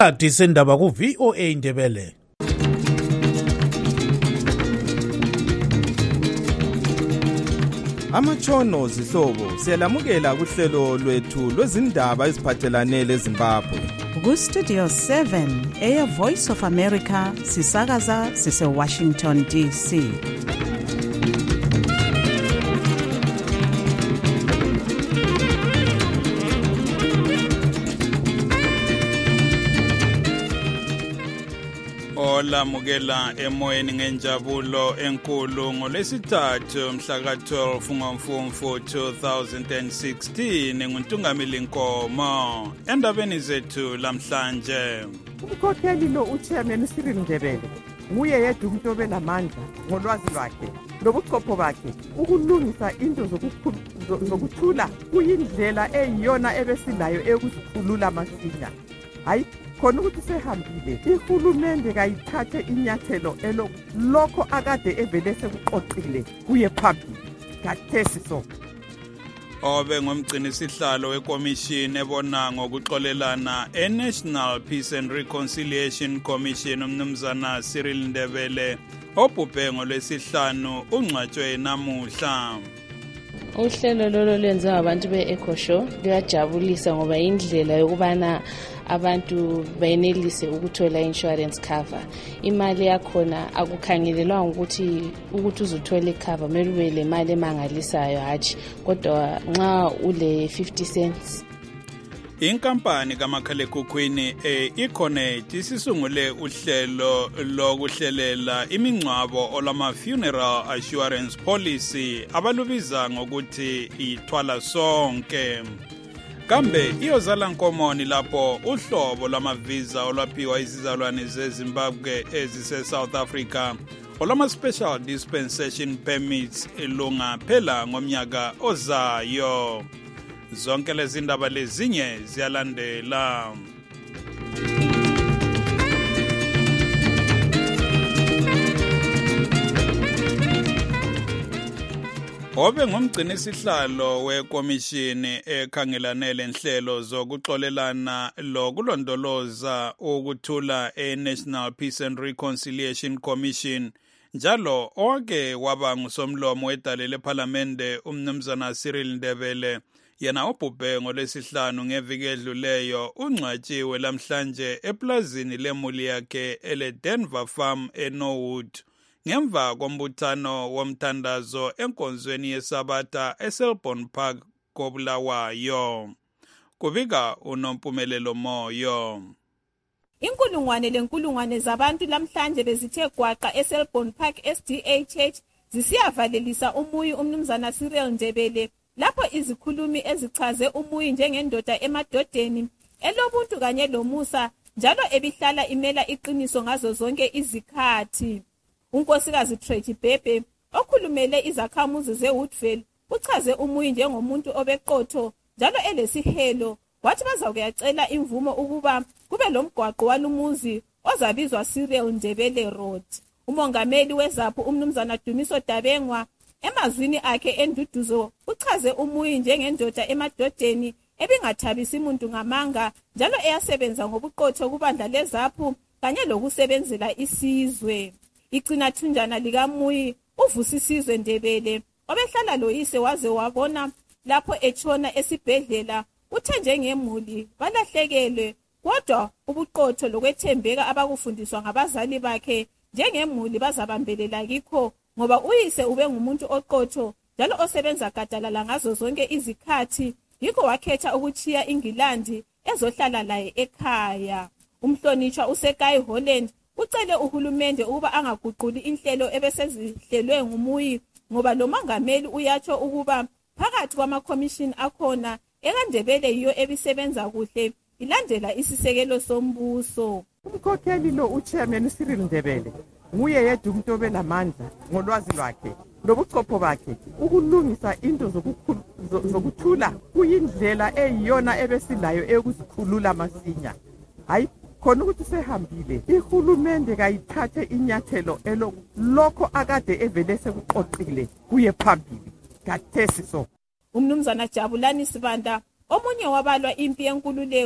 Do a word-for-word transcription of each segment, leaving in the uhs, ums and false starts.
Disendaba ku V O A Ndebele. Amatshono zihlobo siyalamukela kuhlelo lwethu lwezindaba eziphathelane leZimbabwe. Ku Studio seven eya Voice of America sisakaza sise Washington D C. Olamukela emoyeni ngenjabulo enkulu ngolesithathu mhla ka twelve ngoMfumfu two thousand sixteen nguNtungamili Nkomo endabeni zethu lamhlanje. Umkhokheli lo uchairman Cyril Ndebele nguye yedwa umuntu obelamandla ngolwazi lwakhe lobuchopho bakhe ukulungisa into zokuthula kuyindlela eyiyona ebesilayo ekusikhulula masinya. Hayi khona ukuthi sehambile ihulumende kayithathe inyathelo elo lokho akade evele sekuqoqile kuye phambili kathesi so. Obe ngomgcini sihlalo wekomishini ebona ngokuxolelana eNational Peace and Reconciliation Commission umnumzana Cyril Ndebele obhubhe ngolwesihlanu ungcwatshwe namuhla. Uhlelo lolo lwenziwa abantu be-Eco Show luyajabulisa ngoba indlela yokubana abantu bayenelise ukuthola insurance cover. Imali yakhona akukhangelelwa ukuthi ukuthi uzothola icover kumele ube le mali emangalisayo hathi kodwa nxa ule fifty cents. Inkampani kamakhalekhukhwini e-Econet isisungule uhlelo lokuhlelela imingcwabo olama funeral assurance policy abalubiza ngokuthi ithwala sonke. Kambe iyozala nkomoni lapho uhlobo lwamavisa olwaphiwa izizalwane zeZimbabwe ezise South Africa olama special dispensation permits lungaphela ngomnyaka ozayo. Zonke lezi ndaba lezinye ziyalandela. Obe ngomgcini sihlalo wekomishini ekhangelane lenhlelo zokuxolelana lokulondoloza ukuthula eNational Peace and Reconciliation Commission njalo oke waba ngusomlomo wedale leParliamente umnumzana Cyril Ndebele yena obhubhe ngolesihlanu ngeviki edluleyo ungcwatshiwe lamhlanje eplazini lemuli yakhe ele Denver Farm eNorwood ngemva kombuthano womthandazo enkonzweni yeSabata eSelbourne Park koBulawayo. Kubika uNompumelelo Moyo. Inkulungwane lenkulungwane zabantu lamhlanje bezithe gwaqa eSelbourne Park S D A Church zisiyavalelisa umuyi umnumzana Cyril Ndebele lapho izikhulumi ezichaze umuyi njengendoda emadodeni elobuntu kanye lomusa njalo ebihlala imela iqiniso ngazo zonke izikhathi. Unkosikazi Tracy Bebe okhulumele izakhamuzi zeWoodville uchaze umuyi njengomuntu obeqotho njalo elesihelo wathi bazakuyacela imvumo ukuba kube lomgwaqo walumuzi ozabizwa Cyril Ndebele Road. Umongameli weZAPHU umnumzana Dumiso Dabengwa emazwini akhe enduduzo uchaze umuyi njengendoda emadodeni ebingathabisi umuntu ngamanga njalo eyasebenza ngobuqotho kubandla leZAPHU kanye lokusebenzela isizwe. Igcina thunjana likamuyi uvusisizwe Ndebele obehlala loyise waze wabona lapho etshona esibhedlela uthe njengemuli balahlekelwe kodwa ubuqotho lokwethembeka abakufundiswa ngabazali bakhe njengemuli bazabambelela kikho ngoba uyise ube ngumuntu oqotho njalo osebenza gadalala ngazo zonke izikhathi yikho wakhetha ukuchiya iNgilandi ezohlala laye ekhaya. Umhlonishwa uSekai Holland ucele uhulumende ukuba angaguquli inhlelo ebesezihlelwe ngumuyi ngoba lo mongameli uyatsho ukuba phakathi kwamakomishini akhona eKaNdebele yiyo ebisebenza kuhle ilandela isisekelo sombuso. Umkhokheli lo uchairman Cyril Ndebele nguye yedwa umuntu obelamandla ngolwazi lwakhe lobuchopho bakhe ukulungisa into zokuthula kuyindlela eyiyona ebesilayo ekusikhulula masinya. Hayi khona ukuthi sehambile ihulumende kayithathe inyathelo elo lokho akade evele sekuqoqile kuye phambili kathesi so. Umnumzana Jabulani Sibanda omunye wabalwa impi yenkululeko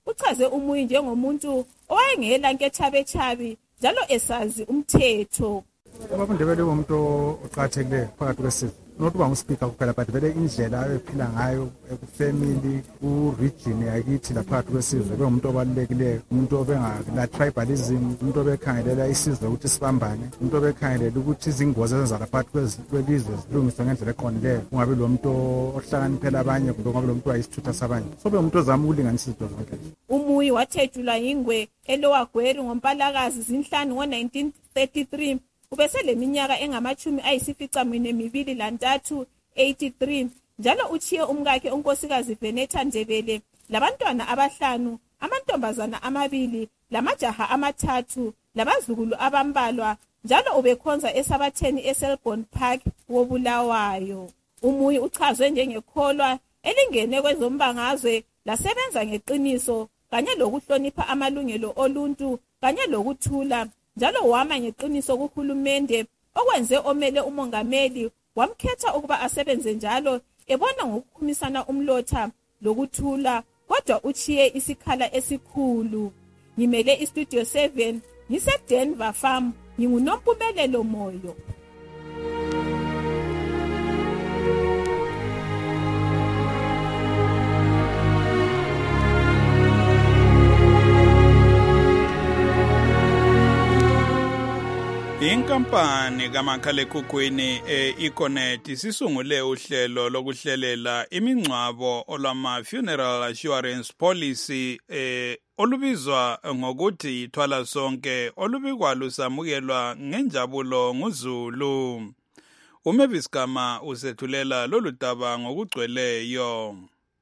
uchaze uMuyi njengomuntu owayengela nkethabechabi njalo esazi umthetho. AmaNdebele umuntu oqhathekile phakathi kwesizwe not uba nguspeaker kuphela but vele indlela ayephila ngayo ekufamily ku-region yakithi laphakathi kwesizwe bekumuntu obalulekileyo, umuntu obengala tribalism, umuntu obekhangelela isizwe ukuthi sibambane, umuntu obekhangelela ukuthi izingozi ezenza laphakathi kwelizwe zilungiswe ngendlela eqondileyo, kungabi lo muntu ohlakaniphela abanye kumbe kungabi lo muntu wayisithutha sabanye. So bekumuntu ozama ukulinganisa izinto zonke. uMuyi wathejulwa yingwe eLower Gweri ngoMpalakazi zinhlanu ngo-nineteen thirty-three. Ubeseleminyaka engamachumi ayisificamunwe mibili lantathu eighty-three njalo uchiye umkakhe unkosikazi Veneta Ndebele labantwana abahlanu, amantombazana amabili lamajaha amathathu labazukulu abambalwa njalo ubekhonza esabatheni eSelborne Park woBulawayo. uMuyi uchazwe njengekholwa elingene kwezombangazwe lasebenza ngeqiniso kanye lokuhlonipha amalungelo oluntu kanye lokuthula njalo wama ngeqiniso kuhulumende okwenze omele umongameli wamkhetha ukuba asebenze njalo ebona ngokukhumisana umlotha lokuthula kodwa uchiye isikhala esikhulu. Ngimele iStudio seven ngiseDenver Farm, nginguNompumelelo Moyo. Inkampani kamakhalekhukhwini e-Econet isisungule uhlelo lokuhlelela imingcwabo olwama funeral assurance policy eh olubizwa ngokuthi ithwala sonke olubikwa lusamukelwa ngenjabulo nguZulu. uMavis Gama usethulela lolu daba ngokugcweleyo.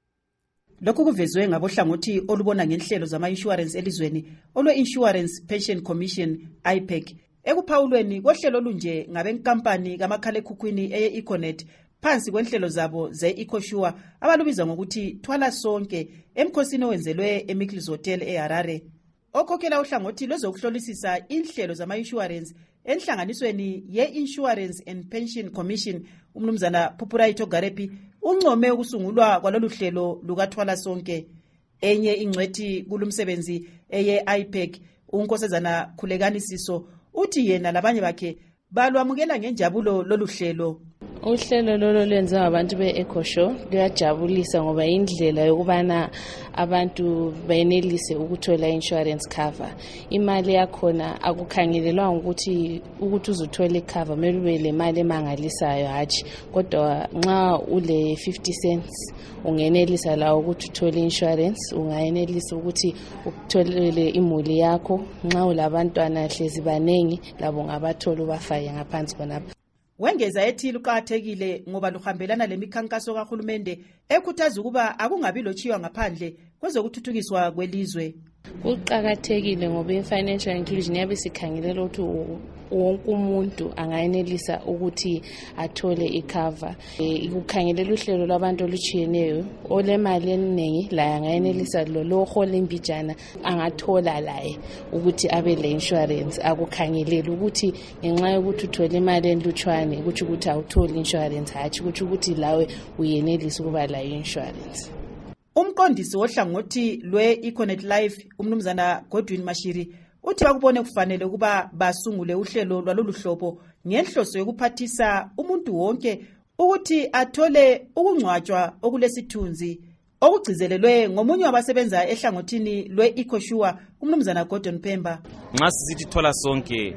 Lokhu kuvezwe ngabohlangothi olubona ngenhlelo zama-insurance elizweni olwe-Insurance Pension Commission I P E C. Ekuphawulweni kohlelo lunje ngabenkampani kamakhalekhukhwini eye-Econet phansi kwenhlelo zabo ze-EcoSure abalubiza ngokuthi thwala sonke emkhosini owenzelwe eMickles Hotel eHarare. Okhokhela uhlangothi lwezokuhlolisisa inhlelo zama-insurance enhlanganisweni ye-Insurance and Pension Commission umnumzana Phupuraito Garepi uncome ukusungulwa kwalolu hlelo lukathwala sonke. Enye ingcwethi kulumsebenzi eye-I P E C unkosazana Khulekani Siso uthi yena labanye bakhe balwamukela ngenjabulo lolu hlelo. Uhlelo lolo lwenza abantu be-EcoSure luyajabulisa ngoba indlela yokubana abantu bayenelise ukuthola insurance cover. Imali yakhona akukhangelelwa ukuthi ukuthi uzothola icover kumele ube le mali emangalisayo haji, kodwa nxa ule fifty cents ungenelisa la ukuthi uthole insurance, ungayenelisa ukuthi ukutholele imuli yakho. Nxa ulabantwana hlezi banengi labo ngabathola ubafake ngaphansi khonapha. Wengeza ethi luqhathekile ngoba luhambelana lemikhankaso kahulumende ekhuthaza ukuba akungabi lochiwa ngaphandle kwezokuthuthukiswa kwelizwe. Kuqhakathekile ngoba i-financial inclusion yabe sikhangelela ukuthi wonke umuntu angayenelisa ukuthi athole icover. Ukukhangelela uhlelo lwabantu oluchiyeneyo olemali eningi la angayenelisa lo lohola imbijana angathola laye ukuthi abe le insurance. Akukhangelela ukuthi ngenxa yokuthi uthola imali enlutshwane ukuthi ukuthi awutholi insurance hathi ukuthi ukuthi lawe uyenelisa ukuba la insurance. Umqondisi wohlangothi lwe-Econet Life umnumzana Godwin Mashiri uthi bakubone kufanele ukuba basungule uhlelo lwalolu hlobo ngenhloso yokuphathisa umuntu wonke ukuthi athole ukungcwatshwa okulesithunzi okugcizelelwe ngomunye wabasebenza ehlangothini lwe-EcoSure umnumzana Gordon Pemba. Nxa sithi thola sonke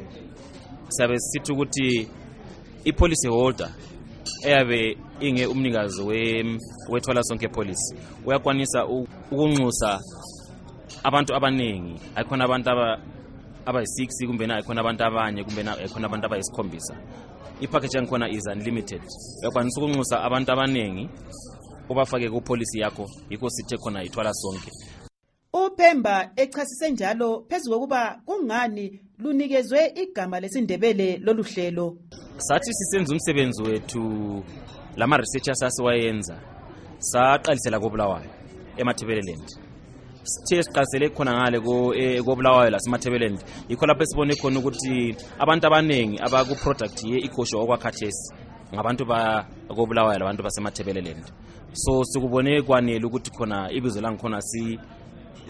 sabe sithi ukuthi i-policy holder eyabe inge umnikazi we wethola sonke policy uyakwanisa ukunxusa abantu abanengi. Ayikhona abantu aba abayi-six kumbe na ayikhona abantu abanye kumbe na ayikhona abantu abayisikhombisa. I-package yankhona is unlimited. Uyakwanisa ukunxusa abantu abanengi ubafake ku policy yakho, yikho sithe khona ithwala sonke. uPemba echasise njalo phezulu kokuba kungani lunikezwe igama lesindebele lolu hlelo. Sathi sisenza umsebenzi wethu lama researchers asiwayenza saqalisela koBulawayo eMathebeleland. Sithe siqalisele khona ngale ko koBulawayo laseMathebeleland yikho lapho sibone khona ukuthi abantu abanengi abaku product ye EcoSure okwakhathesi ngabantu ba koBulawayo labantu baseMathebeleland. So sikubone kwanele ukuthi khona ibizo langikhona si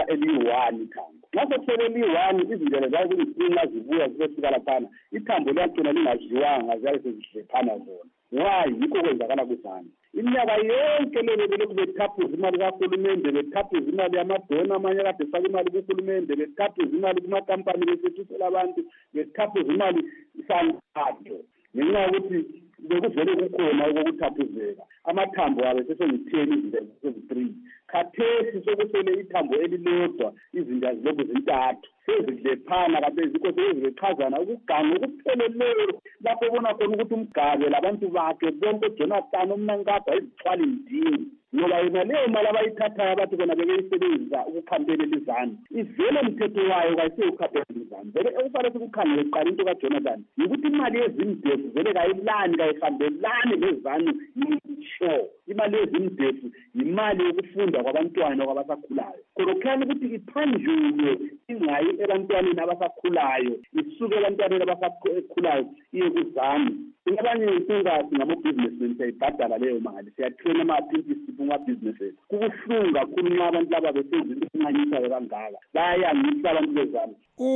sokusela eliyi-one ithambo. Nxa sokusele eliyi-one izindlela zayo kuyinkinga zibuya zibesika laphana, ithambo liyagcina lingadliwanga ziyabe sezidlephana zona. Why? Yikho kwenzakala kuzana. Iminyaka yonke lelo belokhu bethaphuza imali kahulumende, bethaphuza imali yamadona, amanye kade efaka imali kuhulumende, bethaphuza imali kumakampani besethisela abantu, bethaphuza imali santatho. Ngenxa yokuthi bekuvele kukhona okokuthaphuzeka. Amathambo abe sesengitheni izinto eziyi-three. Khathesi sokusele ithambo elilodwa, izinto azilokhu zintathu. Sezidlephana kade zikho sezichazana ukuganga okupheleleyo lapho ubona khona ukuthi umgabe labantu bakhe bonke uJonathan uMnankaba izithwala indini. Ngoba yona leyo mali abayithathayo abathi bona bekeyisebenzisa ukukhampelela izanu, ivele mthetho wayo kayiseyukhampelela izanu. Vele ekufanele sikukhangele kuqala into kaJonathan yikuthi imali yezimdefu vele kayilani kayihambelani lezanu yisho. Imali yezimdefu imali yokufunda kwabantwana kwabasakhulayo. Khona ukuthi iphanjulwe ingayi ebantwaneni abasakhulayo isuke ebantwaneni abasakhulayo iye kuzanu. Abanye insingathi ngama-businessmen siyayibhadala leyo mali, siyathena ama-apprentices kuma-businesses. Kubuhlungu kakhulu nxa abantu laba besenza inqanyisayo kangaka, bayayangisa abantu bezana.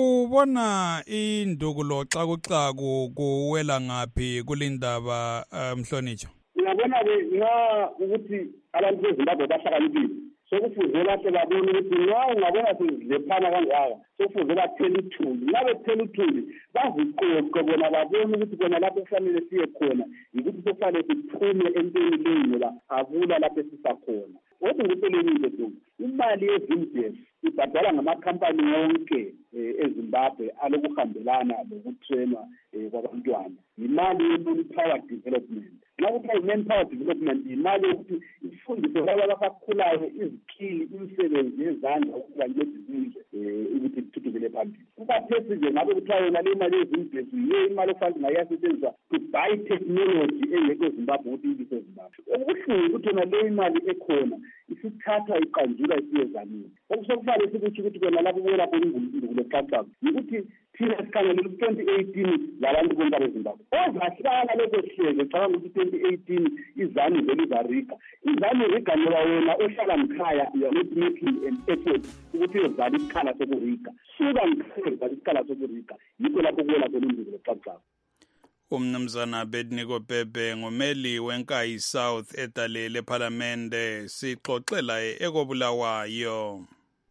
Ubona indukulo xakuxaku kuwela ngaphi kulindaba Mhlonitsha? Ngiyabona-ke nxa ukuthi abantu beZimbabwe bahlakaniphile, sokufuze bahle babone ukuthi nxa ungabona sezidlephana kangaka sokufuze bathele uthuli. Nxa bethele uthuli baziqoqe bona babone ukuthi bona lapho kufanele siye khona yikuthi sokufanele siphume entweni leyi ngoba akula lapho esisakhona. Kodwa ngikuselelile tu imali yezimdefu ibhadala ngamakhampani wonke eZimbabwe alokuhambelana lokutrenwa kwabantwana. Imali ye-manpower development. Nxa kuthiwa i-manpower development imali yokuthi ifundise labo abasakhulayo izikili, imisebenzi yezandla ukuthi bancediswe ukuthi kuthuthukele phambili. Kukathesi nje ngabe kuthiwa yona le mali yezimdefu yiyo imali okufanele ngayasetshenziswa to buy technology engekho eZimbabwe ukuthi ibise eZimbabwe. Okubuhlungu ukuthi yona le imali ekhona isithathwa iqanjulwa isiyezanini. Okusokufanele sikutsho ukuthi kona lapho kubona khona indukulo xaxaku yikuthi thina sikhangelela u-twenty eighteen labantu bonke abeZimbabwe. Ozahlala lokho sihleze cabanga ukuthi twenty eighteen izanu vele izarika. Izanu rika ngoba wena ohlala ngikhaya you are not making an effort ukuthi uyozala isikhala sokurika. Suka ngikhaya uzala isikhala sokurika. Yikho lapho kubona khona indukulo xaxaku. Umnumzana Bedniko Bhebhe ngumeli wenkayi South edale lePhalamende sixoxela ekobulawayo.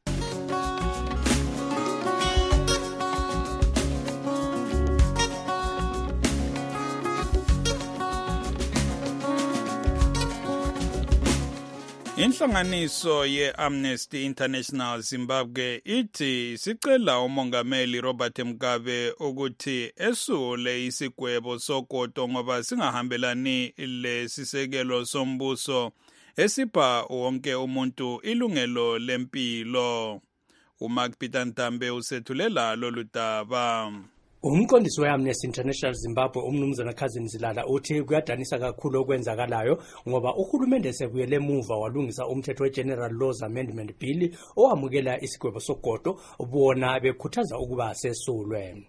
Inhlanganiso ye-Amnesty International Zimbabwe ithi sicela umongameli Robert Mugabe ukuthi esule isigwebo sogodo ngoba singahambelani lesisekelo sombuso esipha wonke umuntu ilungelo lempilo. uMark Peter Ntambe usethulela lolu daba. Umqondisi we-Amnesty International Zimbabwe umnumzana Khazini Zilala uthi kuyadanisa kakhulu okwenzakalayo ngoba uhulumende sebuyele emuva walungisa umthetho we-General Laws Amendment Bill owamukela isigwebo sogodo bona bekhuthaza ukuba sesulwe.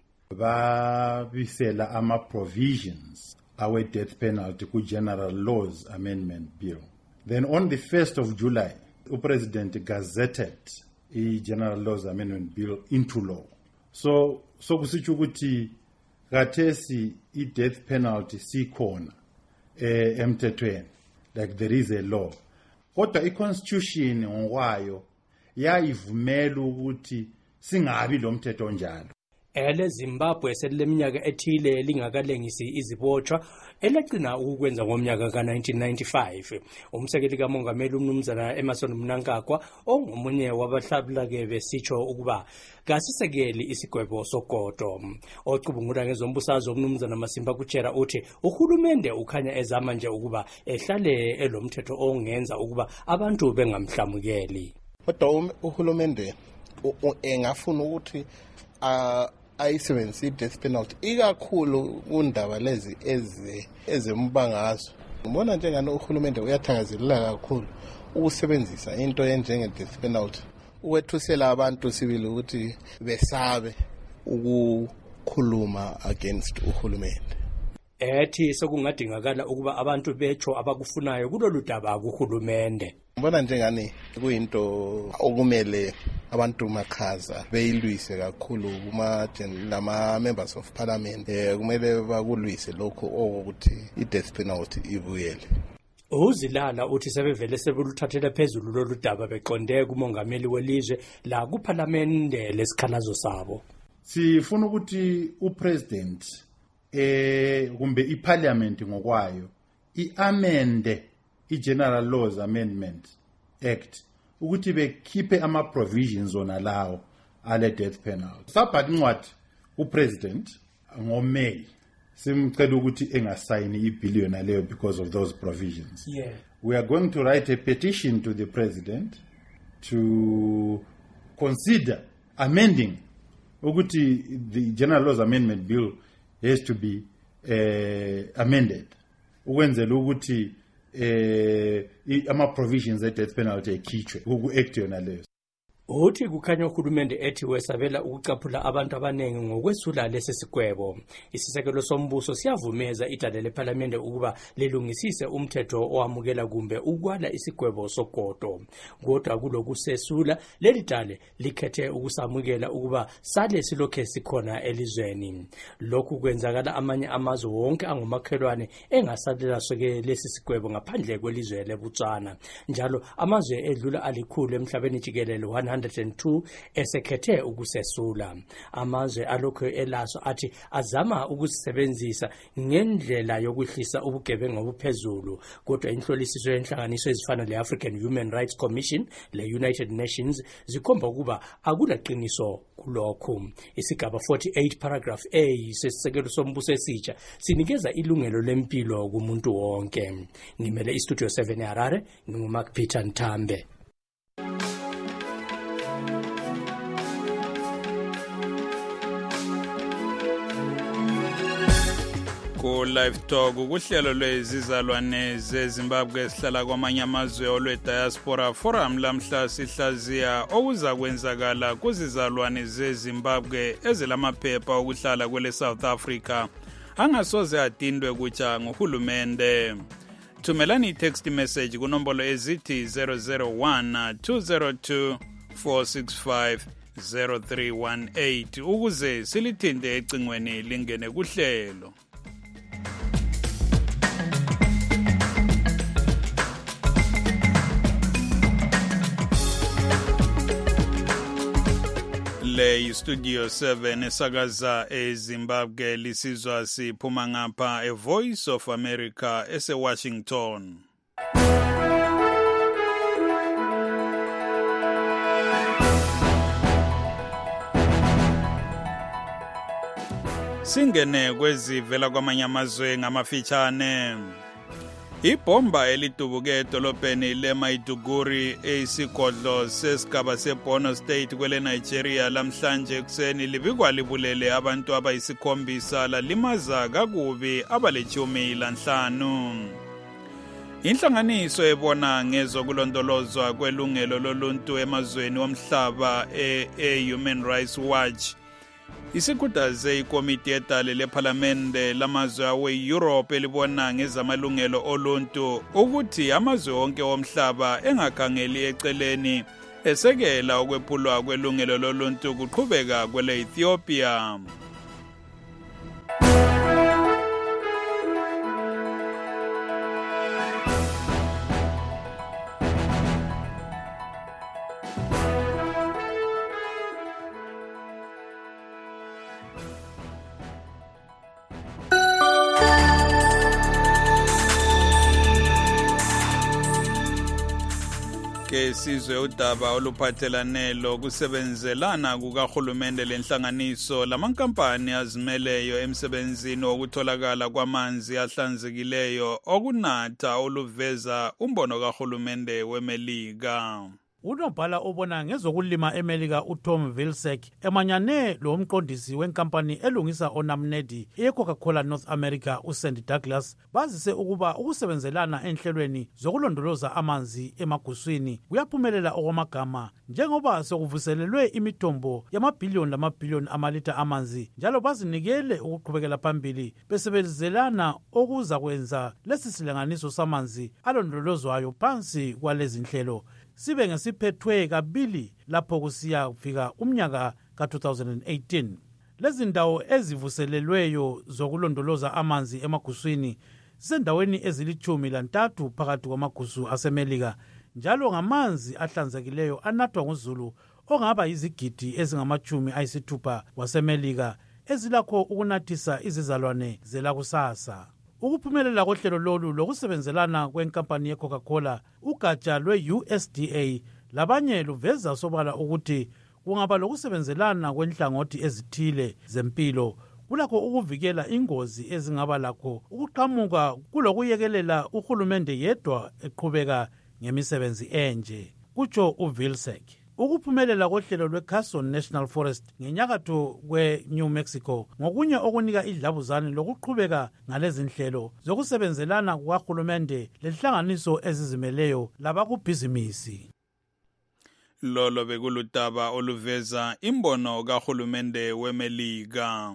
Babisela ama-provisions awe-death penalty ku-General Laws Amendment Bill. Then on the first of July, uPresident gazetted i-General Laws Amendment Bill into law. So so kusitsho ukuthi kathesi i-death penalty sikhona eh emthethweni, like there is a law. Kodwa i-constitution ngokwayo yayivumela ukuthi singabi lo mthetho njalo. Ele Zimbabwe seleminyaka ethile lingakalengisi izibotshwa elagcina ukwenza ngomnyaka ka nineteen ninety-five. Umsekeli kamongameli umnumzana Emmerson Mnangagwa ongomunye wabahlabula ke besitsho ukuba kasisekeli isigwebo sogodo. Ocubungula ngezombusazwe umnumzana Masimba Kuchera uthi uhulumende ukhanya ezama nje ukuba ehlale elomthetho ongenza ukuba abantu bengamhlamukeli. Kodwa uhulumende engafuna ukuthi a ayisebenzisa i-death penalty ikakhulu kundaba lezi eze ezembangazwe. Ngibona njengani uhulumende uyathangazelela kakhulu ukusebenzisa into enjenge-death penalty ukwethusela abantu sibili ukuthi besabe ukukhuluma against uhulumende. Ethi sokungadingakala ukuba abantu becho abakufunayo kulolu daba kuhulumende. Ngibona njengani kuyinto okumele abantu makhaza beyilwise kakhulu kuma lama members of parliament eh kumele bakulwise lokho ukuthi i-death penalty ibuyele. Uzilala uthi sebevele sebeluthathela phezulu lolu daba beqonde kumongameli welizwe la kuPhalamende lesikhalazo sabo. Sifuna ukuthi upresident eh kumbe iParliament ngokwayo iamende i-General Laws Amendment Act ukuthi bekhiphe ama-provisions ona lawo ale death penalty. Sabhaka incwadi upresident ngoMay simcela ukuthi engasayini ibill yona leyo because of those provisions. Yeah. We are going to write a petition to the president to consider amending ukuthi the General Laws Amendment Bill has to be uh, amended ukwenzela ukuthi eh ama provisions e death penalty ekhitshwe uku-act yona leyo. Uthi kukhanya uhulumende ethi wesabela ukucaphula abantu abanengi ngokwesula lesi sigwebo. Isisekelo sombuso siyavumeza idale lePhalamende ukuba lilungisise umthetho owamukela kumbe ukwala isigwebo sogodo. Kodwa kulokusesula leli dale likhethe ukusamukela ukuba sale silokhe sikhona elizweni. Lokhu kwenzakala amanye amazwe wonke angumakhelwane engasalela soke lesi sigwebo ngaphandle kwelizwe leBotswana. Njalo amazwe edlula alikhulu emhlabeni jikelele one hundred two esekhethe ukusesula. Amazwe alokho elaso athi azama ukusebenzisa ngendlela yokwehlisa ubugebengu obuphezulu. Kodwa inhlolisiso yenhlanganiso ezifana le-African Human Rights Commission le-United Nations zikhomba ukuba akulaqiniso kulokho. Isigaba forty-eight paragraph A sesisekelo sombuso esitsha sinikeza ilungelo lempilo kumuntu wonke. Ngimele istudio seven eHarare, nginguMark Peter Ntambe. Ku live talk kuhlelo lwezizalwane zeZimbabwe sihlala kwamanye amazwe olwe diaspora forum lamhla sihlaziya okuza kwenzakala kuzizalwane zeZimbabwe ezilamaphepha okuhlala kwele South Africa angasoze adindwe kutsha nguhulumende. Thumelani text message kunombolo ezithi zero zero one two zero two four six five zero three one eight ukuze silithinde ecingweni lingene kuhlelo. le studio seven esakaza eZimbabwe lisizwa siphuma ngapha e Voice of America ese Washington. Singene kwezivela kwamanye amazwe ngamafitshane. Ibhomba elidubuke edolobheni leMaiduguri esigodlo sesigaba seBorno State kwele Nigeria lamhlanje kuseni libikwa libulele abantu abayisikhombisa lalimaza kakubi abalechumi lanhlanu. Inhlanganiso ebona ngezokulondolozwa kwelungelo loluntu emazweni omhlaba e-Human Rights Watch isikhuthaze ikomiti yedale lephalamende lamazwe awe-Europe elibona ngezamalungelo oluntu ukuthi amazwe onke omhlaba engakhangeli eceleni esekela ukwephulwa kwelungelo loluntu kuqhubeka kwele Ethiopia. Sizwe udaba oluphathelane lokusebenzelana kukahulumende lenhlanganiso lamankampani azimeleyo emsebenzini wokutholakala kwamanzi ahlanzekileyo okunatha oluveza umbono kahulumende weMelika. Unobhala obona ngezokulima eMelika uTom Vilsack emanyane lo mqondisi wenkampani elungisa onamnedi eCoca-Cola North America uSandy Douglas bazise ukuba ukusebenzelana enhlelweni zokulondoloza amanzi emaguswini kuyaphumelela okwamagama njengoba sokuvuselelwe imithombo yamabhiliyoni lamabhiliyoni amalitha amanzi njalo bazinikele ukuqhubekela phambili besebenzelana okuza kwenza lesi silinganiso samanzi alondolozwayo phansi kwalezi nhlelo sibe ngesiphethwe kabili lapho kusiya kufika umnyaka ka two thousand eighteen. Lezi ndawo ezivuselelweyo zokulondoloza amanzi emaguswini zisendaweni ezilithumi lantathu phakathi kwamagusu aseMelika njalo ngamanzi ahlanzekileyo anathwa nguzulu ongaba yizigidi ezingamachumi ayisithupha waseMelika ezilakho ukunathisa izizalwane zelakusasa. Ukuphumelela kohlelo lolu lokusebenzelana kwenkampani yeCoca-Cola ugatsha lwe-U S D A labanye luveza sobala ukuthi kungaba lokusebenzelana kwenhlangothi ezithile zempilo kulakho ukuvikela ingozi ezingaba lakho ukuqhamuka kulokuyekelela uhulumende yedwa eqhubeka ngemisebenzi enje kutsho uVilsack. Ukuphumelela kohlelo lweCarson National Forest ngenyakatho kwe-New Mexico ngokunye okunika idlabuzane lokuqhubeka ngalezi nhlelo zokusebenzelana kukahulumende lenhlanganiso ezizimeleyo labakubhizimisi. Lolo bekuludaba oluveza imbono kahulumende weMelika.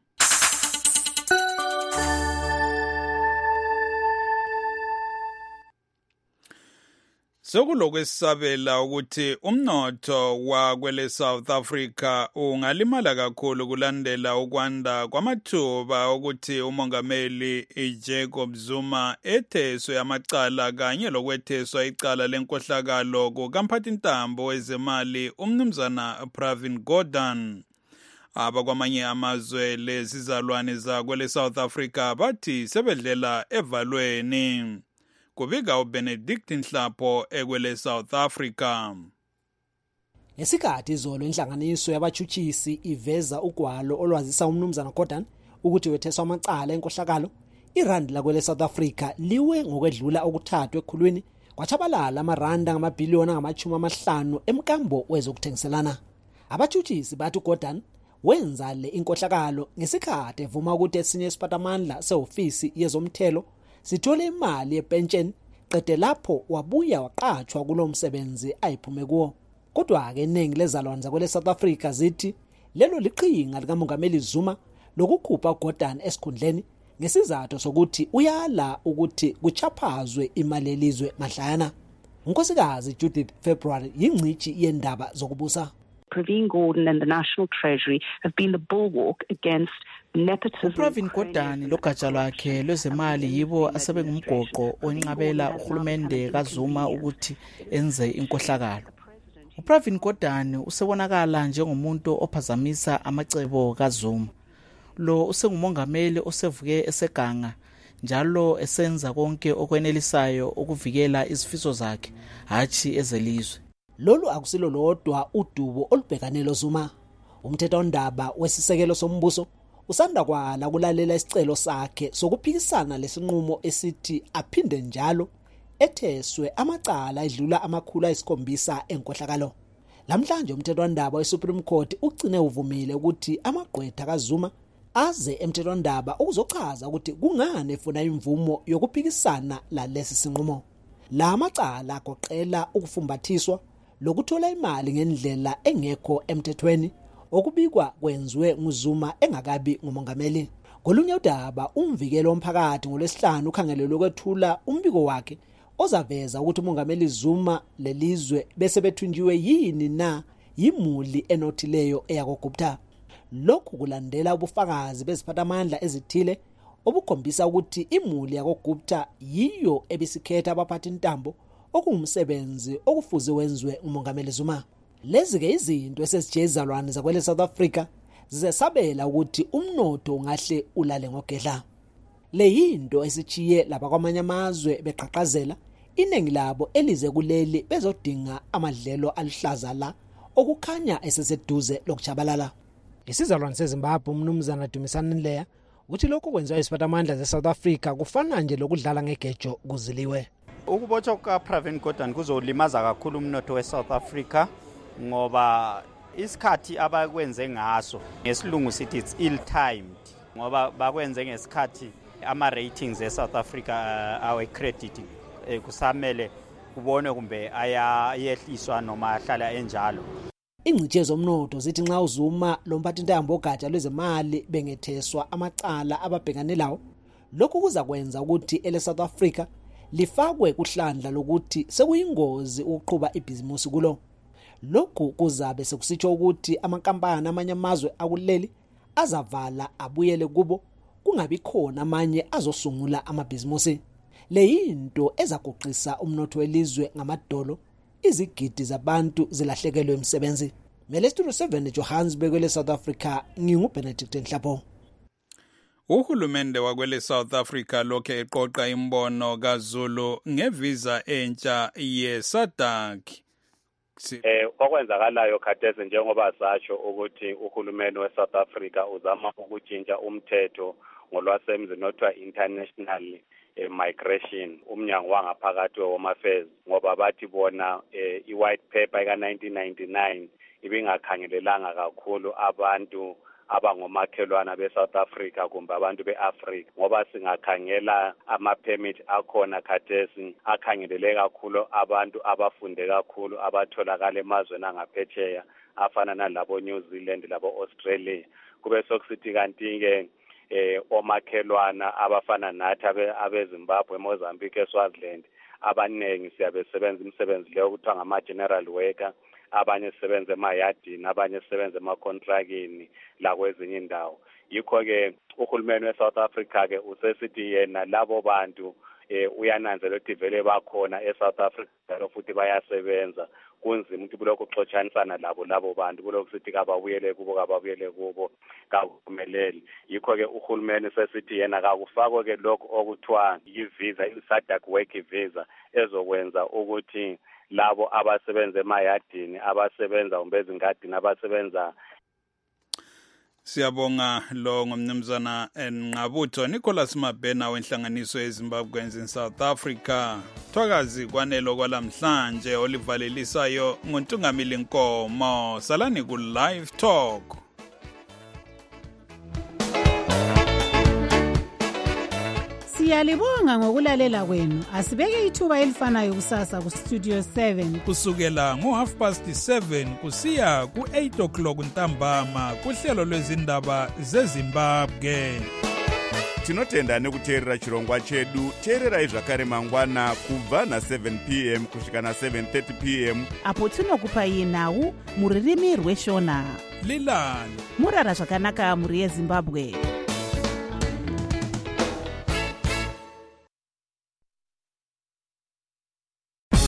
Sokulokwesabela ukuthi umnotho wakwele South Africa ungalimala kakhulu kulandela ukwanda kwamathuba ukuthi umongameli Jacob Zuma etheswe amacala kanye lokwetheswa icala lenkohlakalo kukamphathintambo wezemali umnumzana Pravin Gordhan. Abakwamanye amazwe lezizalwane zakwele South Africa bathi sebedlela evalweni. Kubika uBenedict Nhlapo ekwele South Africa. Ngesikhathi izolo inhlanganiso yabachuchisi iveza ugwalo olwazisa umnumzana Gordhan ukuthi wetheswa amacala enkohlakalo, irandi lakwele South Africa liwe ngokwedlula okuthathwe ekhulwini kwachabalala amaranda ngamabhiliyoni angamachumi amahlanu emkambo wezokuthengiselana. Abachuchisi bathi uGordhan wenza le inkohlakalo ngesikhathi evuma ukuthi esinye isiphatamandla sehofisi yezomthelo sithole imali yepension qede lapho wabuya waqachwa kulomsebenzi ayiphume kuwo. Kodwa ke iningi lezalwane zakwele South Africa zithi lelo liqhinga likamongameli Zuma lokukhupha uGordhan esikhundleni ngesizathu sokuthi uyala ukuthi kuchaphazwe imali yelizwe mahlayana. Unkosikazi Judith February yingcici yendaba zokubusa. Pravin Gordhan and the National Treasury have been the bulwark against nepotism. Pravin Gordhan logatsha lwakhe lwezemali yibo asebengumgoqo onqabela uhulumende kaZuma ukuthi enze inkohlakalo. uPravin Gordhan usebonakala njengomuntu ophazamisa amacebo kaZuma. Lo usengumongameli osevuke eseganga njalo esenza konke okwenelisayo ukuvikela izifiso zakhe hathi ezelizwe. Lolu akusilo lodwa udubo olubhekane loZuma. Umthethondaba wesisekelo sombuso usanda kwala kulalela isicelo sakhe sokuphikisana lesinqumo esithi aphinde njalo etheswe amacala edlula amakhulu ayisikhombisa enkohlakalo. Lamhlanje umthethondaba weSupreme Court ugcine uvumile ukuthi amagqwetha kaZuma aze emthethondaba ukuzochaza ukuthi kungani efuna imvumo yokuphikisana lalesi sinqumo. La macala agoqela ukufumbathiswa lokuthola imali ngendlela engekho emthethweni okubikwa kwenziwe nguZuma engakabi ngumongameli. Ngolunye udaba umvikelo womphakathi ngolwesihlanu ukhangelelwe ukwethula umbiko wakhe ozaveza ukuthi umongameli Zuma lelizwe bese bethunjiwe yini na yimuli enothileyo eyakogupta. Lokhu kulandela ubufakazi beziphathamandla ezithile obukhombisa ukuthi imuli yakogupta yiyo ebisikhetha abaphathi intambo okungumsebenzi okufuze wenziwe umongameli Zuma. Lezi ke izinto esesijezalwane zakwele South Africa zisabela ukuthi umnotho ungahle ulale ngogedla. Le yinto esichiye laba kwamanye amazwe beqhaqhazela iningi labo elize kuleli bezodinga amadlelo alihlaza la okukhanya eseseduze lokuchabalala. Isizalwane seZimbabwe umnumzana Dumisani Nleya uthi lokho kwenziwa isiphathamandla zeSouth Africa kufana nje lokudlala ngegejo kuziliwe. Ukubotshwa kukaPravin Gordhan kuzolimaza kakhulu umnotho weSouth Africa ngoba isikhathi abakwenze ngaso ngesilungu sithi it's ill timed ngoba bakwenze ngesikhathi ama ratings eSouth Africa uh, awe credit uh, kusamele kubone kumbe ayayehliswa noma ahlala enjalo. Ingcithe zomnotho zithi nxa uZuma lomphathi intambo ogatsha lwezemali bengetheswa amacala ababhekane lawo, lokhu kuza kwenza ukuthi ele South Africa lifakwe kuhlandla lokuthi sekuyingozi ukuqhuba ibhizimusi kulo. Lokhu kuzabe sekusitsho ukuthi amankampani amanye amazwe akuleli azavala abuyele kubo kungabi khona amanye azosungula amabhizimusi. Le yinto ezaguqisa umnotho welizwe ngamadolo, izigidi zabantu zilahlekelwe imisebenzi. Melesturu seven Johannesburg le South Africa, nginguBenedict Nhlapo. Uhulumende wakwele South Africa lokhe eqoqa imbono kaZulu ngevisa entsha yeSADC. Eh okwenzakalayo khathesi njengoba sasho ukuthi uhulumende weSouth Africa uzama ukutshintsha umthetho ngolwasemzini othwa international eh, migration umnyango wangaphakathi weHome Affairs ngoba bathi bona eh, i-white paper ka nineteen ninety-nine ibingakhangelelanga kakhulu abantu abangomakhelwana beSouth Africa kumbe abantu beAfrica ngoba singakhangela ama-permit akhona khathesi akhangelele kakhulu abantu abafunde kakhulu abatholakala emazweni angaphetsheya afana nalabo New Zealand labo Australia. Kube sokusithi kanti-ke eh omakhelwana abafana nathi abeZimbabwe, Mozambique, eSwaziland abaningi siyabe sebenza imisebenzi leyo kuthiwa ngama-general worker, abanye sisebenza emayadini, abanye sisebenza emakontrakini la kwezinye indawo. Yikho-ke uhulumeni weSouth Africa-ke usesithi yena labo bantu eh uyananzela ukuthi vele bakhona eSouth Africa futhi bayasebenza, kunzima ukuthi bulokhu uxotshanisana labo labo bantu bulokhu sithi kababuyele kubo kababuyele kubo kakumeleli. Yikho-ke uhulumeni sesithi yena kakufakwe-ke lokhu okuthiwa yi-visa, i-SADC work visa ezokwenza ukuthi labo abasebenza emayadini, abasebenza umbezingadini, abasebenza. Siyabonga lo ngumnumzana Nqabutho Nicholas Mabhena wenhlanganiso yeZimbabweans in South Africa. Thokazi kwanelo kwalamhlanje olivalelisayo nguntungamili Nkomo. Salani ku Live Talk. Siyalibonga ngokulalela kwenu. Asibeke ithuba elifanayo kusasa ku Studio seven kusukela ngo half past seven kusiya ku eight o'clock ntambama kuhlelo lwezindaba zeZimbabwe. Tinotenda nekuteerera chirongwa chedu. Teererai zvakare mangwana kubva na seven p m kusvika na seven thirty p m apo tinokupai nhau muririmi rweshona. Lilani murara zvakanaka muri yeZimbabwe.